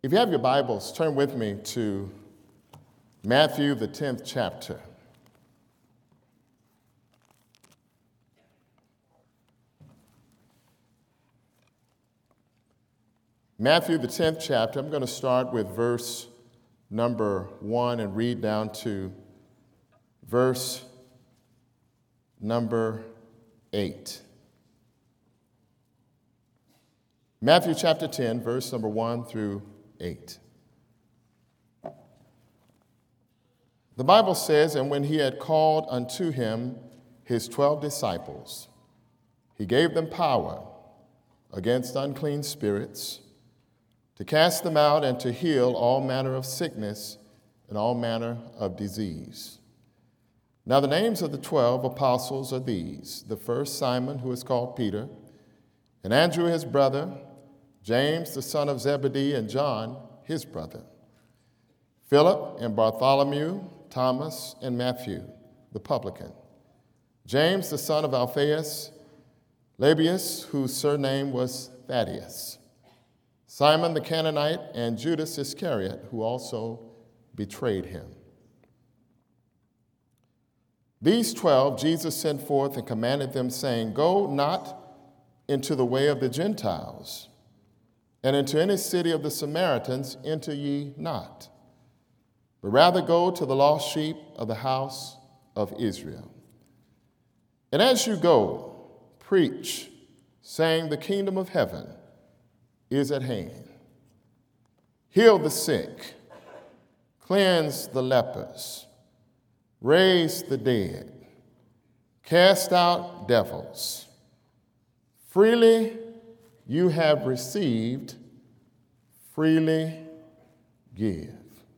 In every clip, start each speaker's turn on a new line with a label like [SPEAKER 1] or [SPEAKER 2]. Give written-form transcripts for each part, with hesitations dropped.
[SPEAKER 1] If you have your Bibles, turn with me to Matthew, the 10th chapter. Matthew, the 10th chapter, I'm going to start with verse number 1 and read down to verse number 8. Matthew chapter 10, verse number 1 through 8. The Bible says, "And when he had called unto him his 12 disciples, he gave them power against unclean spirits, to cast them out and to heal all manner of sickness and all manner of disease. Now the names of the 12 apostles are these: the first Simon, who is called Peter, and Andrew his brother, James the son of Zebedee, and John his brother, Philip and Bartholomew, Thomas and Matthew the publican, James the son of Alphaeus, Lebbaeus, whose surname was Thaddeus, Simon the Canaanite, and Judas Iscariot, who also betrayed him. These 12 Jesus sent forth and commanded them, saying, Go not into the way of the Gentiles, and into any city of the Samaritans enter ye not, but rather go to the lost sheep of the house of Israel. And as you go, preach, saying, The kingdom of heaven is at hand. Heal the sick, cleanse the lepers, raise the dead, cast out devils. Freely you have received, freely give."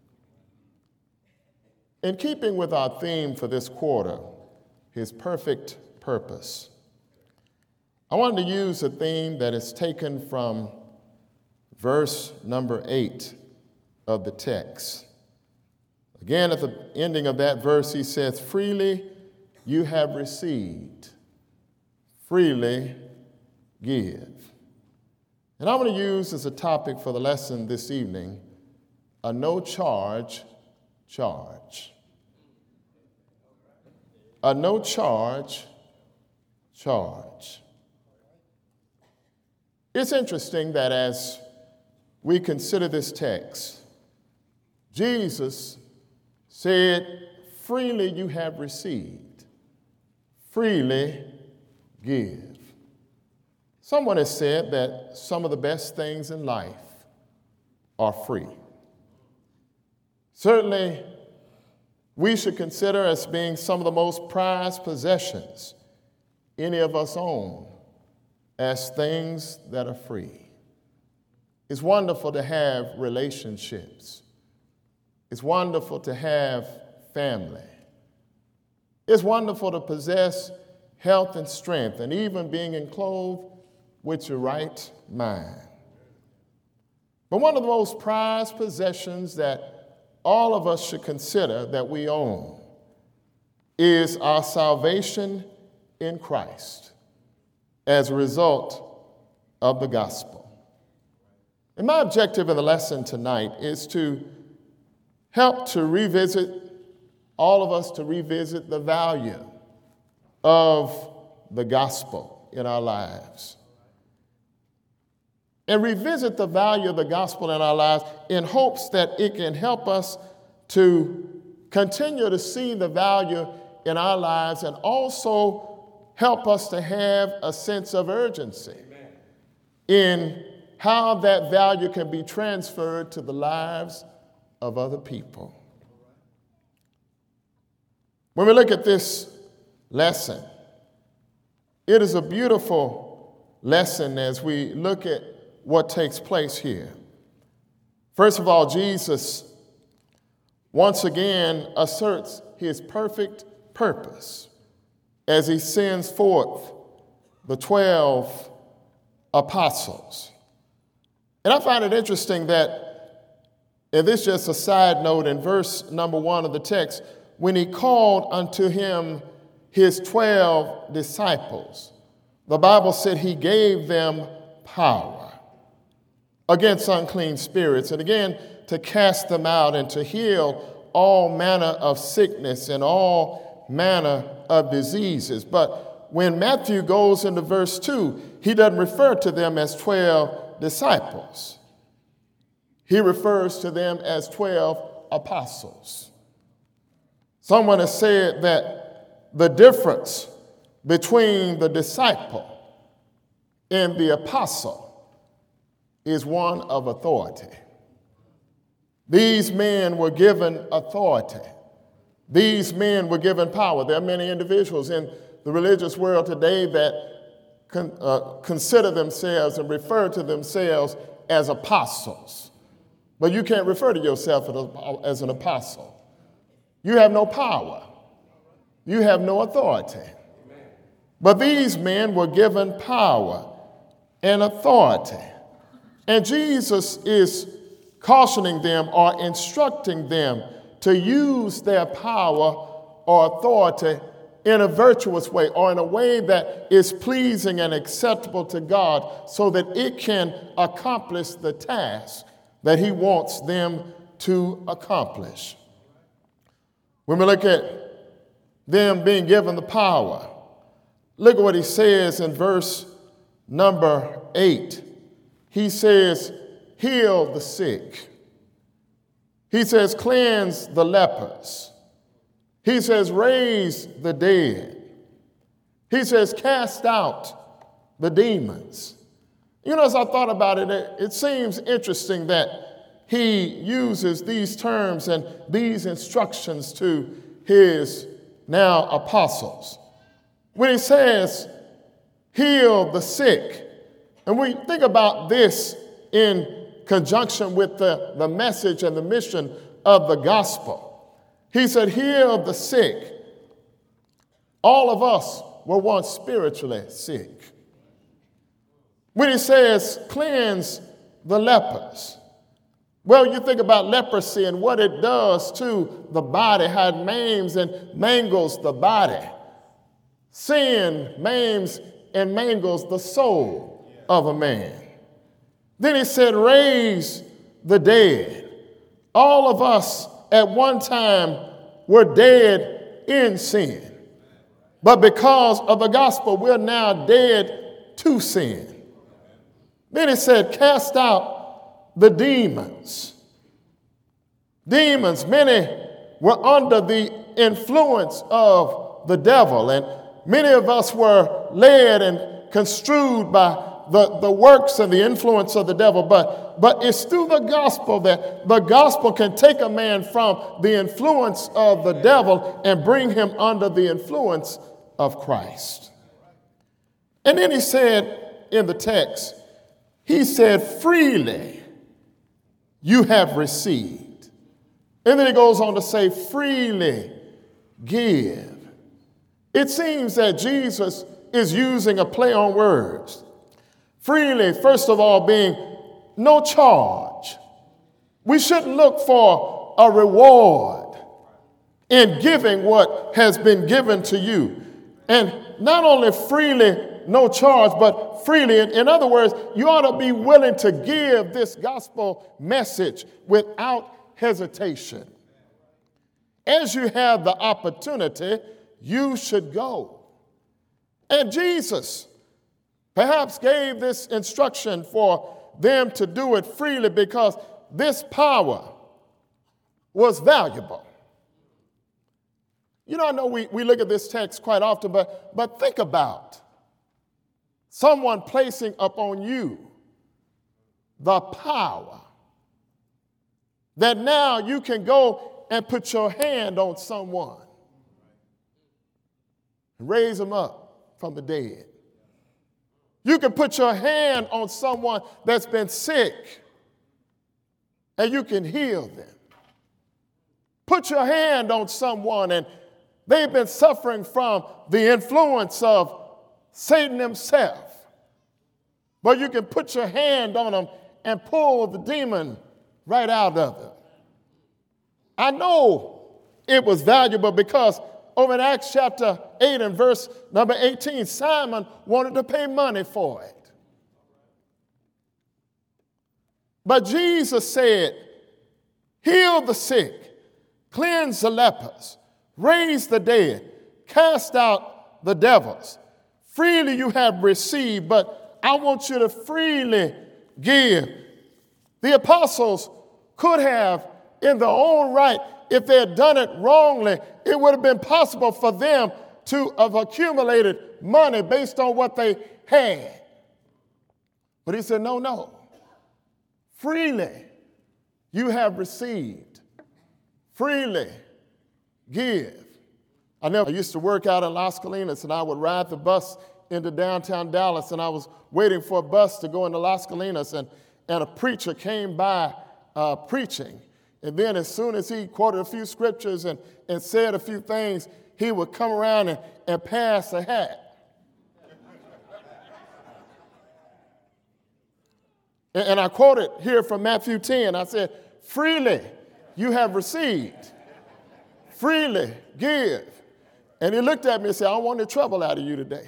[SPEAKER 1] In keeping with our theme for this quarter, His perfect purpose, I wanted to use a theme that is taken from verse number 8 of the text. Again, at the ending of that verse, he says, "Freely you have received, freely give." And I'm going to use as a topic for the lesson this evening a no-charge charge. A no-charge charge. It's interesting that as we consider this text, Jesus said, "Freely you have received, freely give." Someone has said that some of the best things in life are free. Certainly, we should consider as being some of the most prized possessions any of us own as things that are free. It's wonderful to have relationships. It's wonderful to have family. It's wonderful to possess health and strength, and even being enclosed with your right mind. But one of the most prized possessions that all of us should consider that we own is our salvation in Christ as a result of the gospel. And my objective in the lesson tonight is to help to revisit, all of us to revisit the value of the gospel in our lives. And revisit the value of the gospel in our lives in hopes that it can help us to continue to see the value in our lives and also help us to have a sense of urgency in how that value can be transferred to the lives of other people. When we look at this lesson, it is a beautiful lesson as we look at what takes place here. First of all, Jesus once again asserts his perfect purpose as he sends forth the 12 apostles. And I find it interesting that, and this is just a side note, in verse number 1 of the text, when he called unto him his 12 disciples, the Bible said he gave them power. against unclean spirits, and again to cast them out and to heal all manner of sickness and all manner of diseases. But when Matthew goes into verse 2, he doesn't refer to them as 12 disciples. He refers to them as 12 apostles. Someone has said that the difference between the disciple and the apostle is one of authority. These men were given authority. These men were given power. There are many individuals in the religious world today that consider themselves and refer to themselves as apostles. But you can't refer to yourself as an apostle. You have no power. You have no authority. But these men were given power and authority. And Jesus is cautioning them or instructing them to use their power or authority in a virtuous way or in a way that is pleasing and acceptable to God so that it can accomplish the task that he wants them to accomplish. When we look at them being given the power, look at what he says in verse number 8. He says, heal the sick. He says, cleanse the lepers. He says, raise the dead. He says, cast out the demons. You know, as I thought about it, it seems interesting that he uses these terms and these instructions to his now apostles. When he says, heal the sick, and we think about this in conjunction with the message and the mission of the gospel. He said, heal the sick. All of us were once spiritually sick. When he says, cleanse the lepers, well, you think about leprosy and what it does to the body, how it maims and mangles the body. Sin maims and mangles the soul of a man. Then he said, raise the dead. All of us at one time were dead in sin. But because of the gospel, we're now dead to sin. Then he said, cast out the demons. Demons, many were under the influence of the devil, and many of us were led and construed by the works and the influence of the devil. But it's through the gospel that the gospel can take a man from the influence of the devil and bring him under the influence of Christ. And then he said in the text, he said, freely you have received. And then he goes on to say, freely give. It seems that Jesus is using a play on words. Freely, first of all, being no charge. We shouldn't look for a reward in giving what has been given to you. And not only freely, no charge, but freely. In other words, you ought to be willing to give this gospel message without hesitation. As you have the opportunity, you should go. And Jesus perhaps gave this instruction for them to do it freely because this power was valuable. You know, I know we look at this text quite often, but think about someone placing upon you the power that now you can go and put your hand on someone and raise them up from the dead. You can put your hand on someone that's been sick and you can heal them. Put your hand on someone and they've been suffering from the influence of Satan himself. But you can put your hand on them and pull the demon right out of them. I know it was valuable because over in Acts chapter 8 and verse number 18, Simon wanted to pay money for it. But Jesus said, heal the sick, cleanse the lepers, raise the dead, cast out the devils. Freely you have received, but I want you to freely give. The apostles could have, in their own right, if they had done it wrongly, it would have been possible for them to have accumulated money based on what they had. But he said, no. Freely you have received. Freely give. I used to work out in Las Colinas, and I would ride the bus into downtown Dallas, and I was waiting for a bus to go into Las Colinas, and a preacher came by preaching. And then as soon as he quoted a few scriptures and said a few things, he would come around and pass a hat. And I quoted here from Matthew 10. I said, freely you have received. Freely give. And he looked at me and said, I don't want any trouble out of you today.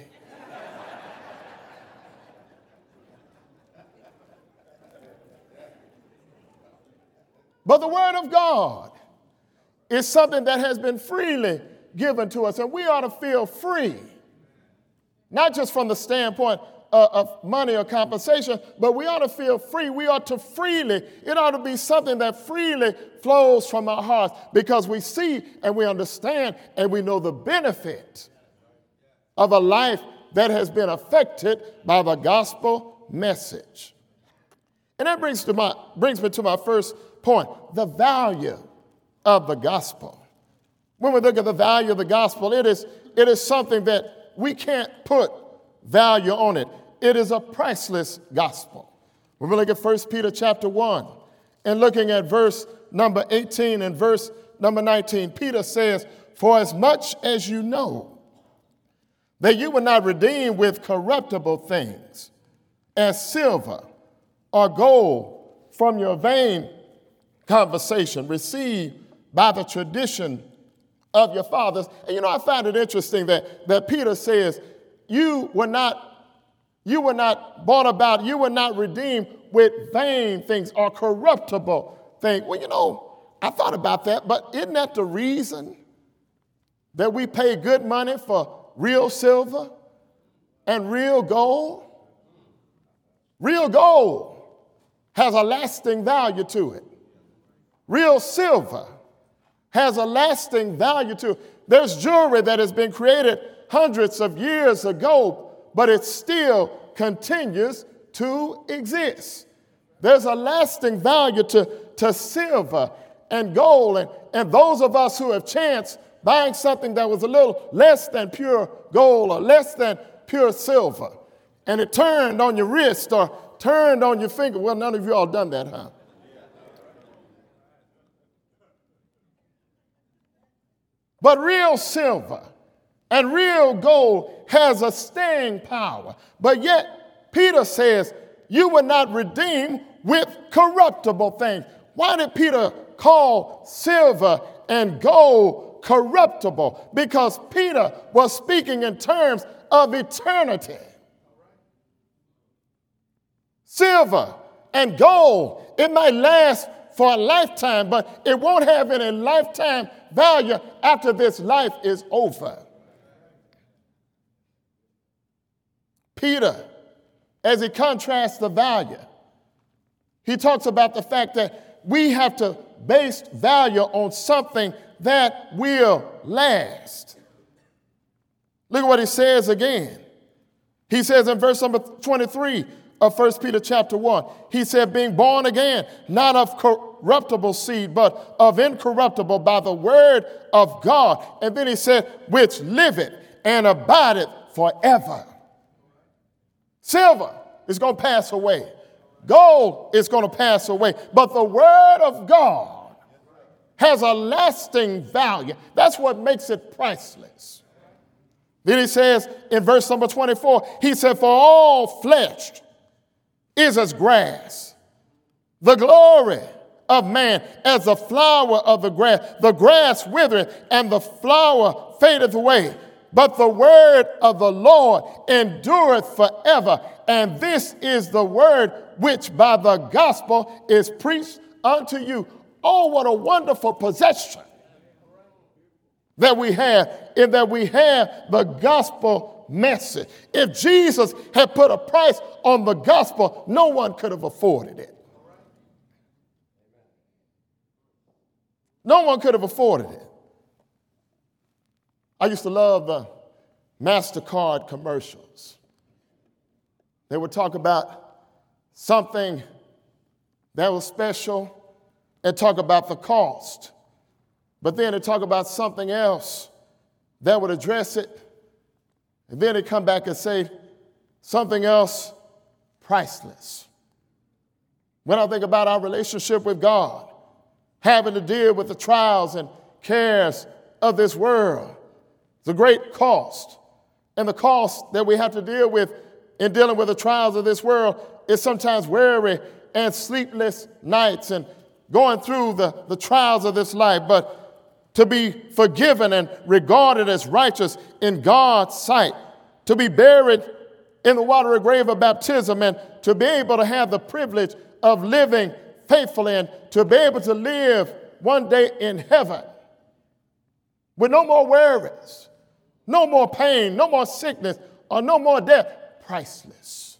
[SPEAKER 1] But the word of God is something that has been freely given to us, and we ought to feel free, not just from the standpoint of money or compensation, but we ought to feel free. We ought to freely, it ought to be something that freely flows from our hearts because we see and we understand and we know the benefit of a life that has been affected by the gospel message. And that brings me to my first point, the value of the gospel. When we look at the value of the gospel, it is something that we can't put value on it. It is a priceless gospel. When we look at 1 Peter chapter 1 and looking at verse number 18 and verse number 19, Peter says, for as much as you know that you were not redeemed with corruptible things as silver or gold from your vain conversation received by the tradition of your fathers. And I find it interesting that Peter says, you were not bought about, you were not redeemed with vain things or corruptible things. Well, I thought about that, but isn't that the reason that we pay good money for real silver and real gold? Real gold has a lasting value to it. Real silver has a lasting value to it. There's jewelry that has been created hundreds of years ago, but it still continues to exist. There's a lasting value to silver and gold. And those of us who have chanced buying something that was a little less than pure gold or less than pure silver, and it turned on your wrist or turned on your finger. Well, none of you all done that, huh? But real silver and real gold has a staying power. But yet, Peter says, you were not redeemed with corruptible things. Why did Peter call silver and gold corruptible? Because Peter was speaking in terms of eternity. Silver and gold, it might last for a lifetime, but it won't have any lifetime value after this life is over. Peter, as he contrasts the value, he talks about the fact that we have to base value on something that will last. Look at what he says again. He says in verse number 23 of 1 Peter chapter 1, he said, being born again, not of corruptible seed, but of incorruptible by the word of God. And then he said, which liveth and abideth forever. Silver is going to pass away. Gold is going to pass away. But the word of God has a lasting value. That's what makes it priceless. Then he says in verse number 24, he said, for all flesh is as grass. The glory of man as the flower of the grass withereth and the flower fadeth away. But the word of the Lord endureth forever. And this is the word which by the gospel is preached unto you. Oh, what a wonderful possession that we have, in that we have the gospel message. If Jesus had put a price on the gospel, no one could have afforded it. No one could have afforded it. I used to love the MasterCard commercials. They would talk about something that was special and talk about the cost. But then they talk about something else that would address it. And then they come back and say something else priceless. When I think about our relationship with God, having to deal with the trials and cares of this world, the great cost, and the cost that we have to deal with in dealing with the trials of this world is sometimes weary and sleepless nights and going through the trials of this life. But to be forgiven and regarded as righteous in God's sight, to be buried in the watery grave of baptism, and to be able to have the privilege of living faithfully and to be able to live one day in heaven with no more worries, no more pain, no more sickness, or no more death. Priceless.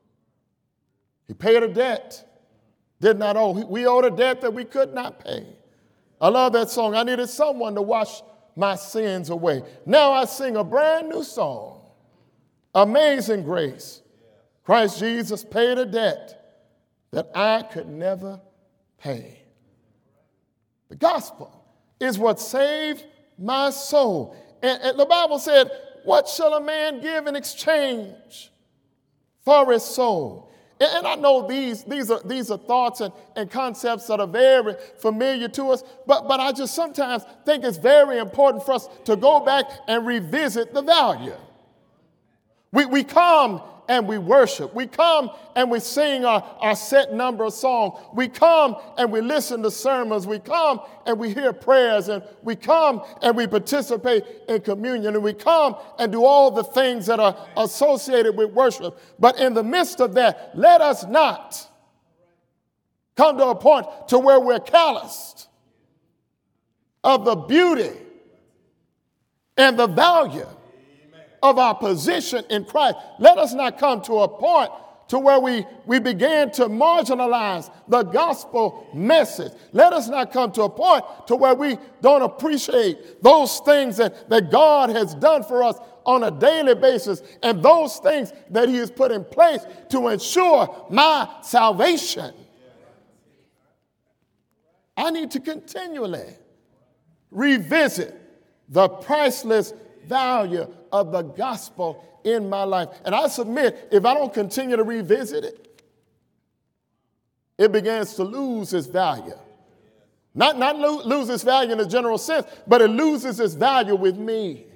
[SPEAKER 1] He paid a debt, did not owe. We owed a debt that we could not pay. I love that song. I needed someone to wash my sins away. Now I sing a brand new song. Amazing grace. Christ Jesus paid a debt that I could never pay. The gospel is what saved my soul. And the Bible said, what shall a man give in exchange for his soul? And I know these are thoughts and concepts that are very familiar to us, but I just sometimes think it's very important for us to go back and revisit the value. We come and we worship. We come and we sing our set number of songs. We come and we listen to sermons. We come and we hear prayers. And we come and we participate in communion. And we come and do all the things that are associated with worship. But in the midst of that, let us not come to a point to where we're calloused of the beauty and the value of our position in Christ. Let us not come to a point to where we begin to marginalize the gospel message. Let us not come to a point to where we don't appreciate those things that God has done for us on a daily basis and those things that he has put in place to ensure my salvation. I need to continually revisit the priceless value of the gospel in my life. And I submit, if I don't continue to revisit it, it begins to lose its value. Not lose its value in a general sense, but it loses its value with me.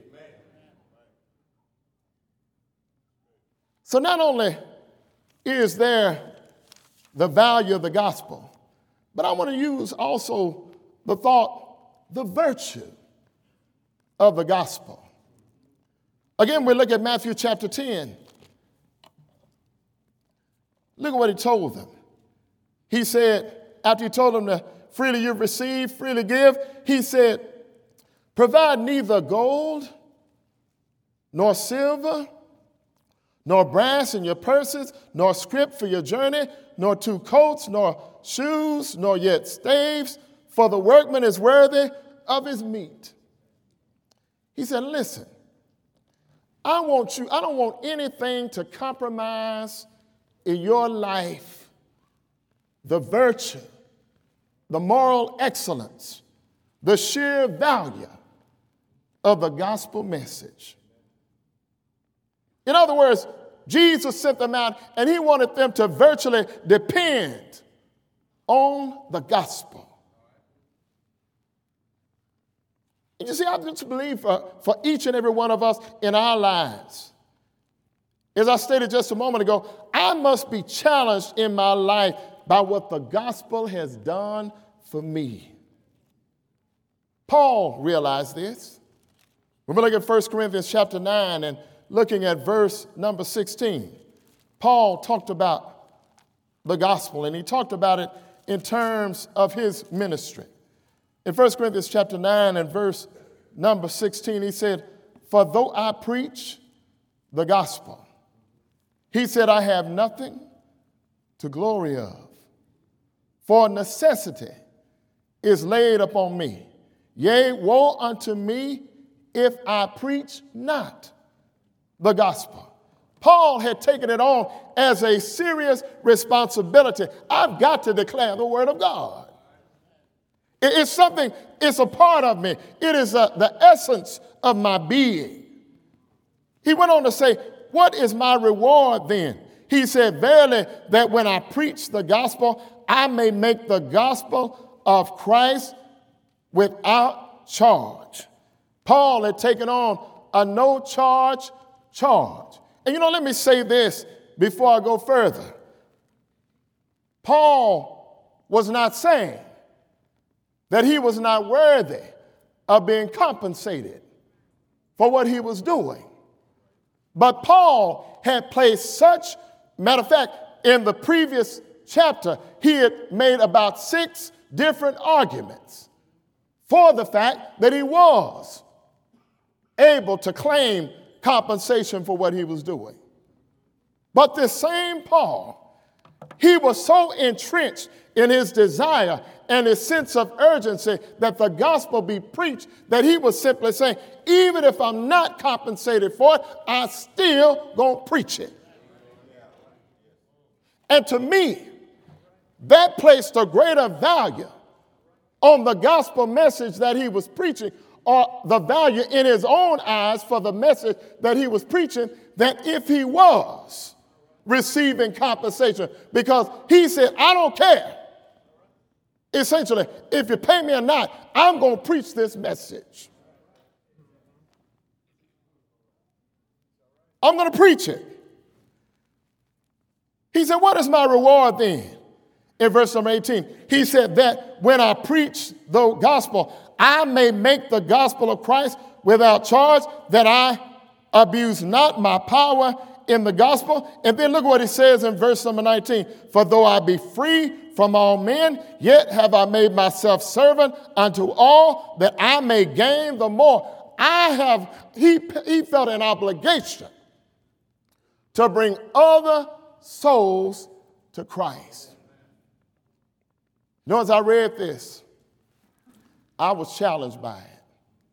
[SPEAKER 1] So not only is there the value of the gospel, but I want to use also the thought, the virtue of the gospel. Again, we look at Matthew chapter 10. Look at what he told them. He said, after he told them to freely you've received, freely give, he said, provide neither gold, nor silver, nor brass in your purses, nor scrip for your journey, nor 2 coats, nor shoes, nor yet staves, for the workman is worthy of his meat. He said, listen, I don't want anything to compromise in your life the virtue, the moral excellence, the sheer value of the gospel message. In other words, Jesus sent them out and he wanted them to virtually depend on the gospel. And you see, I just believe for each and every one of us in our lives, as I stated just a moment ago, I must be challenged in my life by what the gospel has done for me. Paul realized this. When we look at 1 Corinthians chapter 9 and looking at verse number 16, Paul talked about the gospel, and he talked about it in terms of his ministry. In 1 Corinthians chapter 9 and verse number 16, he said, "For though I preach the gospel," he said, "I have nothing to glory of. For necessity is laid upon me. Yea, woe unto me if I preach not the gospel." Paul had taken it on as a serious responsibility. I've got to declare the word of God. It's something, it's a part of me. It is the essence of my being. He went on to say, "What is my reward then?" He said, "Verily, that when I preach the gospel, I may make the gospel of Christ without charge." Paul had taken on a no-charge charge. And let me say this before I go further. Paul was not saying that he was not worthy of being compensated for what he was doing. But Paul had placed such, matter of fact, in the previous chapter, he had made about 6 different arguments for the fact that he was able to claim compensation for what he was doing. But this same Paul, he was so entrenched in his desire and his sense of urgency that the gospel be preached that he was simply saying, even if I'm not compensated for it, I still gonna preach it. And to me, that placed a greater value on the gospel message that he was preaching, or the value in his own eyes for the message that he was preaching, than if he was receiving compensation. Because he said, I don't care. Essentially, if you pay me or not, I'm going to preach this message. I'm going to preach it. He said, what is my reward then? In verse number 18, he said that when I preach the gospel, I may make the gospel of Christ without charge, that I abuse not my power in the gospel. And then look what he says in verse number 19. For though I be free from all men, yet have I made myself servant unto all, that I may gain the more. He felt an obligation to bring other souls to Christ. As I read this, I was challenged by it.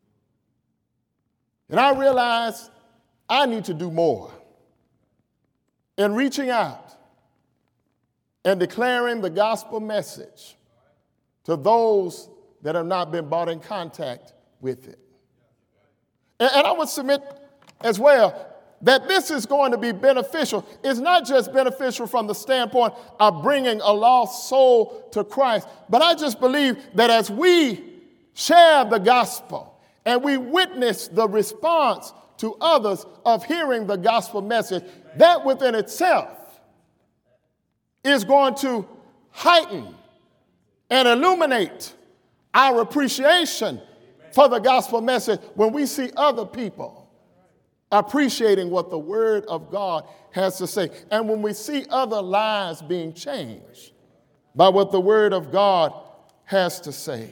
[SPEAKER 1] And I realized I need to do more in reaching out and declaring the gospel message to those that have not been brought in contact with it. And I would submit as well that this is going to be beneficial. It's not just beneficial from the standpoint of bringing a lost soul to Christ, but I just believe that as we share the gospel and we witness the response to others of hearing the gospel message, that within itself is going to heighten and illuminate our appreciation for the gospel message when we see other people appreciating what the word of God has to say. And when we see other lives being changed by what the word of God has to say.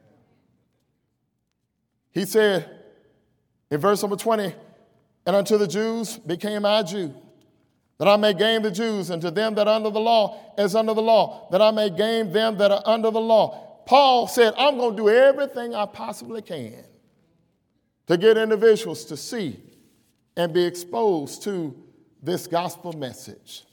[SPEAKER 1] He said in verse number 20, and unto the Jews became I Jew, that I may gain the Jews, and to them that are under the law as under the law, that I may gain them that are under the law. Paul said, I'm going to do everything I possibly can to get individuals to see and be exposed to this gospel message.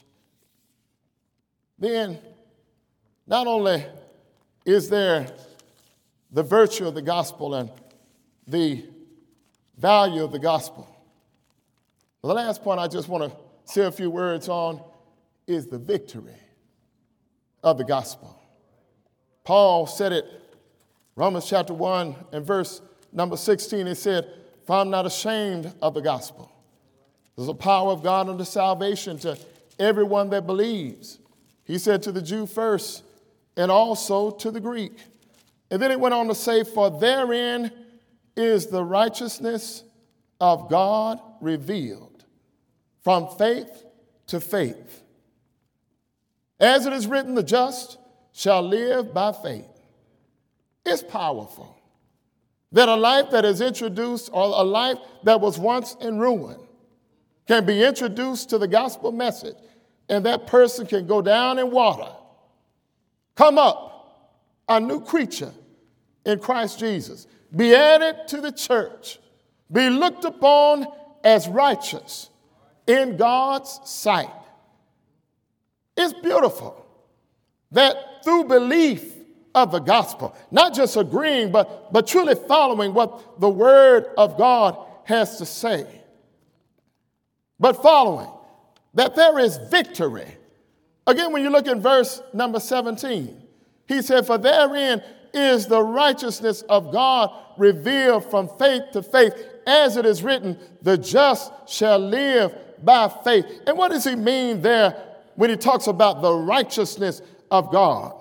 [SPEAKER 1] Then, not only is there the virtue of the gospel and the value of the gospel, but the last point I just want to say a few words on is the victory of the gospel. Paul said it, Romans chapter 1 and verse number 16, he said, for I'm not ashamed of the gospel. There's a power of God unto salvation to everyone that believes. He said to the Jew first and also to the Greek. And then it went on to say, for therein is the righteousness of God revealed from faith to faith. As it is written, the just shall live by faith. It's powerful that a life that is introduced, or a life that was once in ruin, can be introduced to the gospel message, and that person can go down in water, come up a new creature in Christ Jesus, be added to the church, be looked upon as righteous in God's sight. It's beautiful that through belief of the gospel, not just agreeing, but truly following what the word of God has to say, but following, that there is victory. Again, when you look in verse number 17, he said, for therein is the righteousness of God revealed from faith to faith, as it is written, the just shall live by faith. And what does he mean there when he talks about the righteousness of God?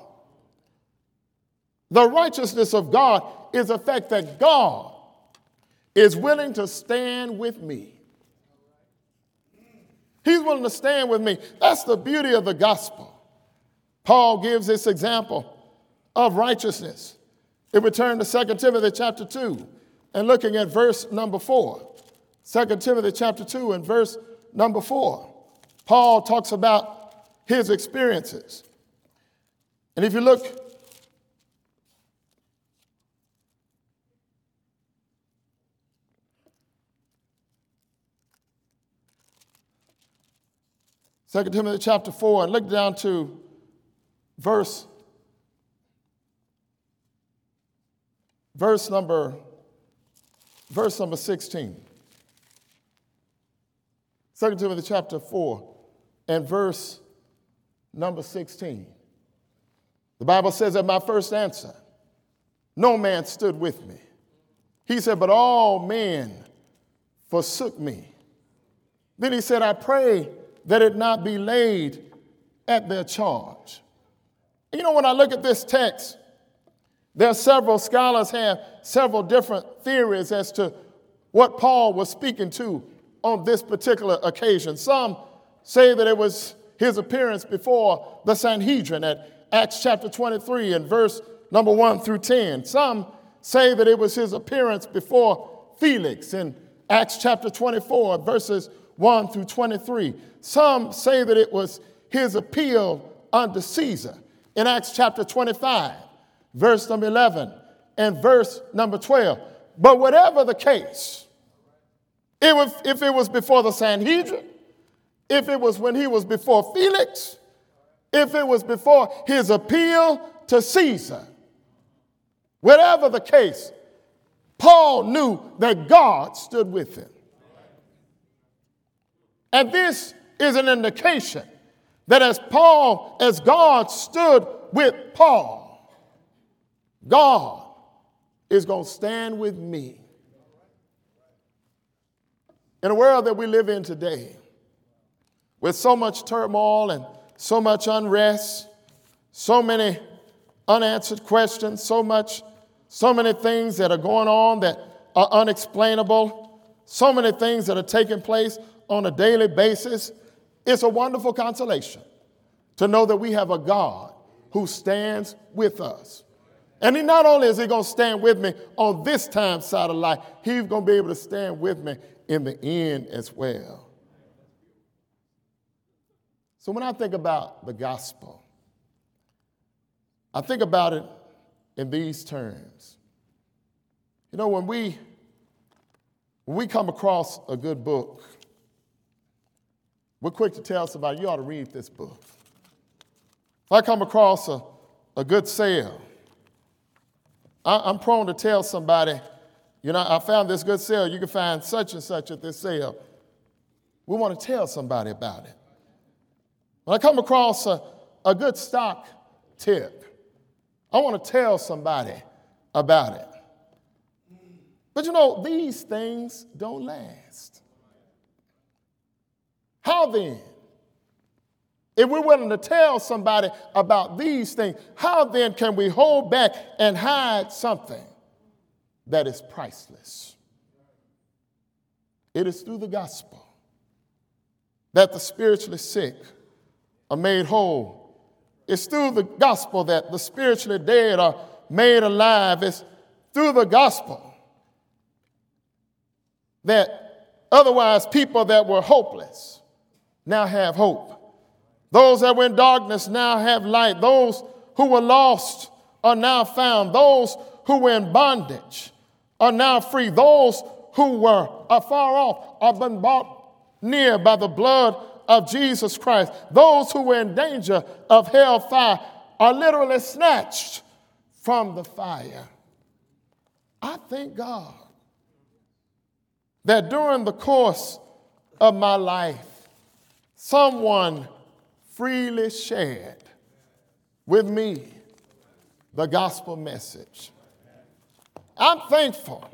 [SPEAKER 1] The righteousness of God is the fact that God is willing to stand with me. He's willing to stand with me. That's the beauty of the gospel. Paul gives this example of righteousness. If we turn to 2 Timothy chapter 2 and looking at verse number 4. 2 Timothy chapter 2 and verse number 4. Paul talks about his experiences. And if you look Second Timothy chapter 4, and look down to verse number 16. 2 Timothy chapter 4 and verse number 16. The Bible says, at my first answer, no man stood with me. He said, but all men forsook me. Then he said, I pray that it not be laid at their charge. You know, when I look at this text, there are several scholars have several different theories as to what Paul was speaking to on this particular occasion. Some say that it was his appearance before the Sanhedrin at Acts chapter 23 and verse number 1 through 10. Some say that it was his appearance before Felix in Acts chapter 24, verses 1 through 23. Some say that it was his appeal unto Caesar in Acts chapter 25, verse number 11 and verse number 12. But whatever the case, if it was before the Sanhedrin, if it was when he was before Felix, if it was before his appeal to Caesar, whatever the case, Paul knew that God stood with him. And this is an indication that as God stood with Paul, God is going to stand with me. In a world that we live in today, with so much turmoil and so much unrest, so many unanswered questions, so many things that are going on that are unexplainable, so many things that are taking place on a daily basis, it's a wonderful consolation to know that we have a God who stands with us. And he not only is he going to stand with me on this time side of life, he's going to be able to stand with me in the end as well. So when I think about the gospel, I think about it in these terms. You know, when we come across a good book, we're quick to tell somebody, you ought to read this book. If I come across a good sale, I'm prone to tell somebody, you know, I found this good sale. You can find such and such at this sale. We want to tell somebody about it. When I come across a good stock tip, I want to tell somebody about it. But you know, these things don't last. How then? If we're willing to tell somebody about these things, how then can we hold back and hide something that is priceless? It is through the gospel that the spiritually sick are made whole. It's through the gospel that the spiritually dead are made alive. It's through the gospel that otherwise people that were hopeless now have hope. Those that were in darkness now have light. Those who were lost are now found. Those who were in bondage are now free. Those who were afar off are been brought near by the blood of Jesus Christ. Those who were in danger of hellfire are literally snatched from the fire. I thank God that during the course of my life, someone freely shared with me the gospel message. I'm thankful.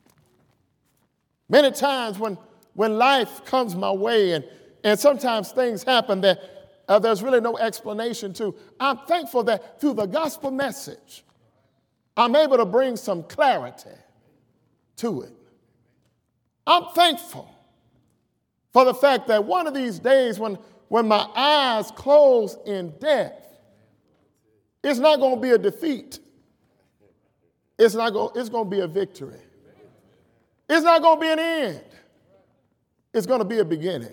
[SPEAKER 1] Many times when life comes my way and sometimes things happen that there's really no explanation to, I'm thankful that through the gospel message, I'm able to bring some clarity to it. I'm thankful for the fact that one of these days when my eyes close in death, it's not going to be a defeat. It's going to be a victory. It's not going to be an end. It's going to be a beginning.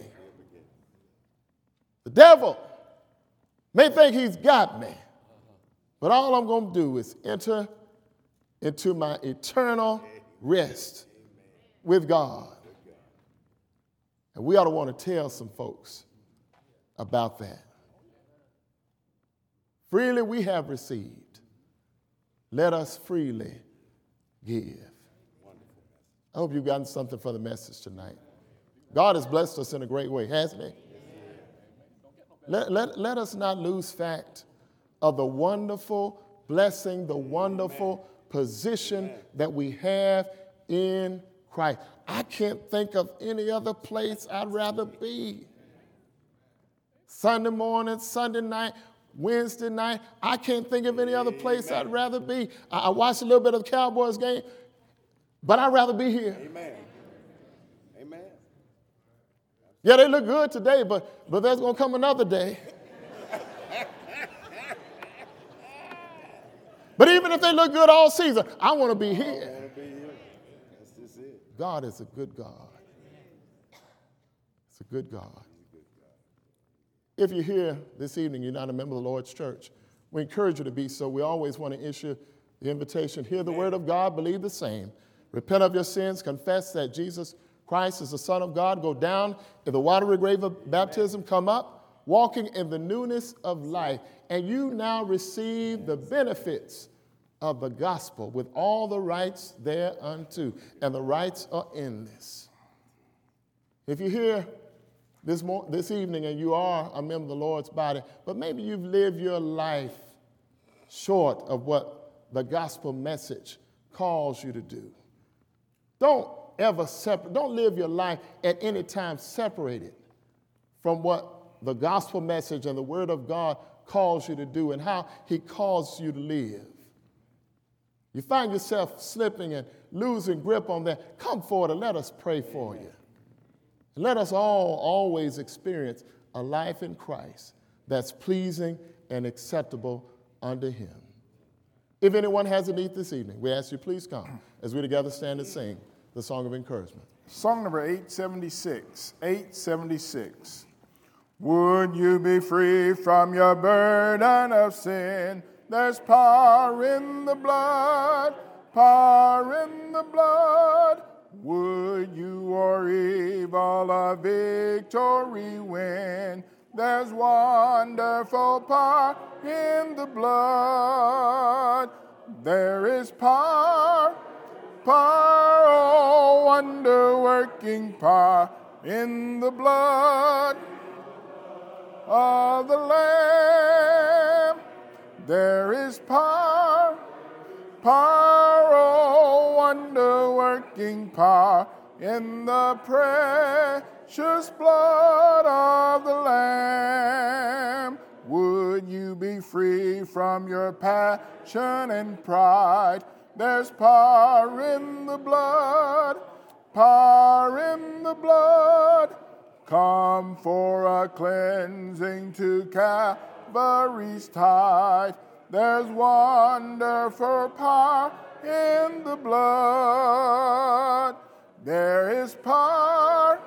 [SPEAKER 1] The devil may think he's got me, but all I'm going to do is enter into my eternal rest with God. And we ought to want to tell some folks about that. Freely we have received. Let us freely give. I hope you've gotten something for the message tonight. God has blessed us in a great way, hasn't he? Let us not lose fact of the wonderful blessing, the wonderful position that we have in Christ. I can't think of any other place I'd rather be. Sunday morning, Sunday night, Wednesday night, I can't think of any other place I'd rather be. I watched a little bit of the Cowboys game, but I'd rather be here.
[SPEAKER 2] Amen. Amen.
[SPEAKER 1] Yeah, they look good today, but there's going to come another day. But even if they look good all season, I want to be here.
[SPEAKER 2] That's just it.
[SPEAKER 1] God is a good God. It's a good God. If you're here this evening, you're not a member of the Lord's church, we encourage you to be so. We always want to issue the invitation. Hear the word of God, believe the same. Repent of your sins, confess that Jesus Christ is the Son of God, go down in the watery grave of baptism, come up, walking in the newness of life. And you now receive the benefits of the gospel with all the rights thereunto. And the rights are endless. If you're here this evening and you are a member of the Lord's body, but maybe you've lived your life short of what the gospel message calls you to do. Don't live your life at any time separated from what the gospel message and the word of God calls you to do and how he calls you to live. You find yourself slipping and losing grip on that, come forward and let us pray for you. And let us all always experience a life in Christ that's pleasing and acceptable unto him. If anyone has a need this evening, we ask you please come as we together stand and sing the song of encouragement.
[SPEAKER 2] Song number 876. 876. Would you be free from your burden of sin? There's power in the blood, power in the blood. Would you or evil a victory win? There's wonderful power in the blood. There is power, power, oh, wonder-working power in the blood of the Lamb. There is power, power, oh, wonder-working power in the precious blood of the Lamb. Would you be free from your passion and pride? There's power in the blood, power in the blood, Come for a cleansing to Calvary's tide. There's wonderful power in the blood. There is power,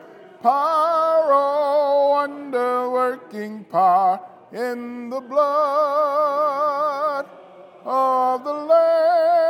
[SPEAKER 2] oh wonder-working power in the blood of the Lamb.